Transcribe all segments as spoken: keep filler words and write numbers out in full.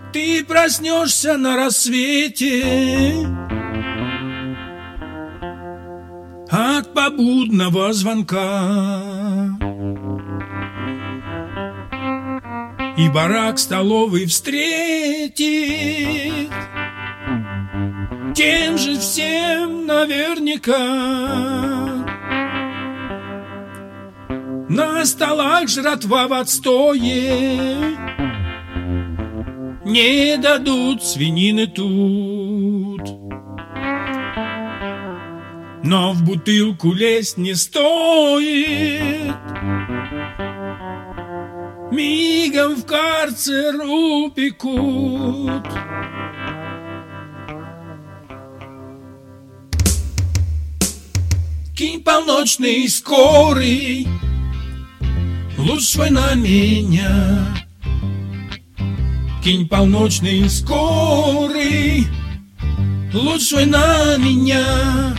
Ты проснешься на рассвете от побудного звонка, и барак столовый встретит тем же всем наверняка. На столах жратва в отстое, не дадут свинины тут. Но в бутылку лезть не стоит, мигом в карцер упекут. Кинь полночный скорый луч свой на меня. Кинь полночный скорый луч свой на меня.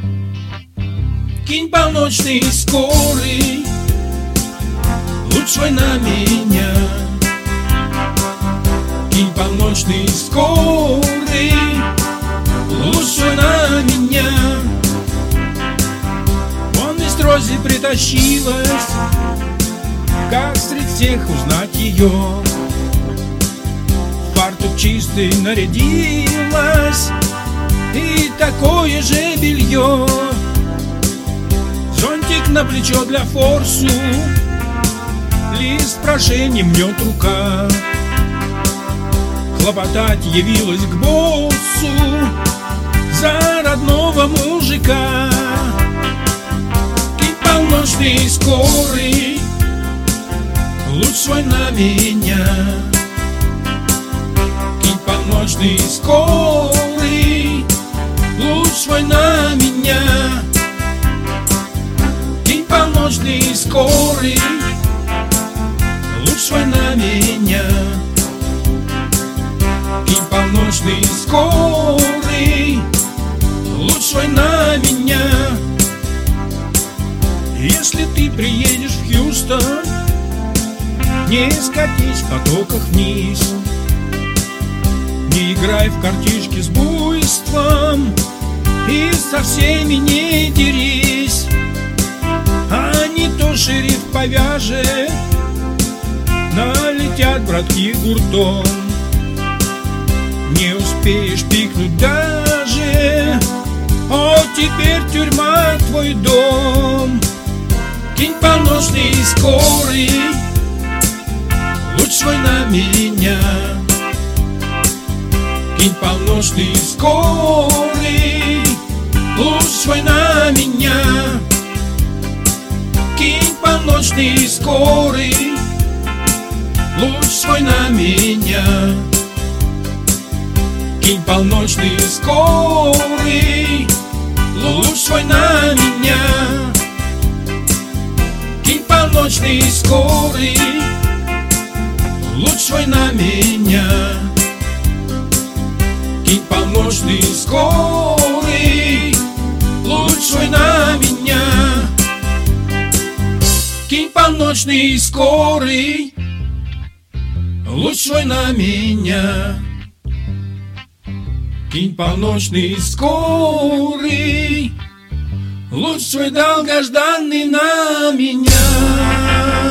Кинь полночный скорый луч свой на меня. Кинь полночный скорый луч свой на меня. Вон из Рози притащилась, как среди всех узнать ее? Фартук чистый нарядилась, и такое же белье. Зонтик на плечо для форсу, лист прошений мнет рука. Хлопотать явилась к боссу за родного мужика. Кинь полночный скорый луч свой на меня. Кинь полночный скорый луч свой на меня. Кинь полночный скорый луч свой на меня. Кинь полночный скорый луч свой на меня. Если ты приедешь в Хьюстон, не скатись в потоках вниз, не играй в картишки с буйством и со всеми не дерись. А не то шериф повяжет, налетят братки гуртом. Не успеешь пикнуть даже, о, теперь тюрьма твой дом. Кинь полночный скорый луч свой на меня. Кинь полночный скорый луч свой на меня. Кинь полночный скорый луч свой на меня. Кинь полночный скорый луч свой на меня. Кинь полночный скорый луч свой на меня. Кинь полночный скорый луч свой на меня. Кинь полночный скорый луч свой на меня. Кинь полночный скорый луч свой долгожданный на меня.